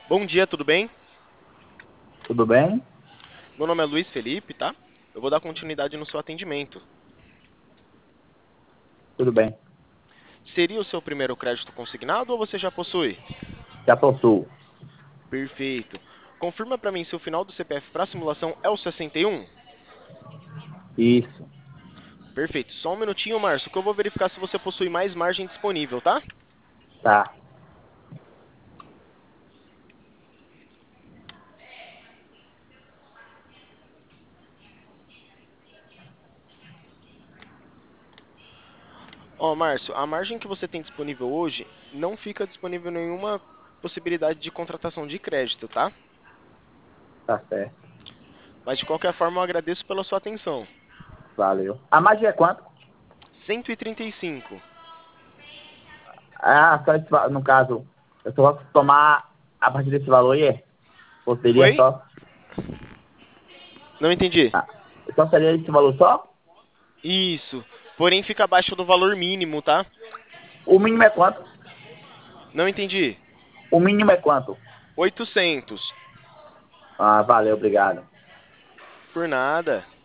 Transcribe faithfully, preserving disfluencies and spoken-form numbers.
Bom dia, tudo bem? Tudo bem? Meu nome é Luiz Felipe, tá? Eu vou dar continuidade no seu atendimento. Tudo bem. Seria o seu primeiro crédito consignado ou você já possui? Já possuo. Perfeito. Confirma para mim se o final do C P F para simulação é o sessenta e um? Isso. Perfeito. Só um minutinho, Márcio, que eu vou verificar se você possui mais margem disponível, tá? Tá. Ó, Márcio, a margem que você tem disponível hoje não fica disponível nenhuma possibilidade de contratação de crédito, tá? Tá certo. Mas de qualquer forma, eu agradeço pela sua atenção. Valeu. A magia é quanto? cento e trinta e cinco. Ah, só esse, va- no caso, eu só posso tomar a partir desse valor aí, é? Ou seria Oi? só... Não entendi. Ah, só seria esse valor só? Isso. Porém, fica abaixo do valor mínimo, tá? O mínimo é quanto? Não entendi. O mínimo é quanto? oitocentos. Ah, valeu, obrigado. Por nada.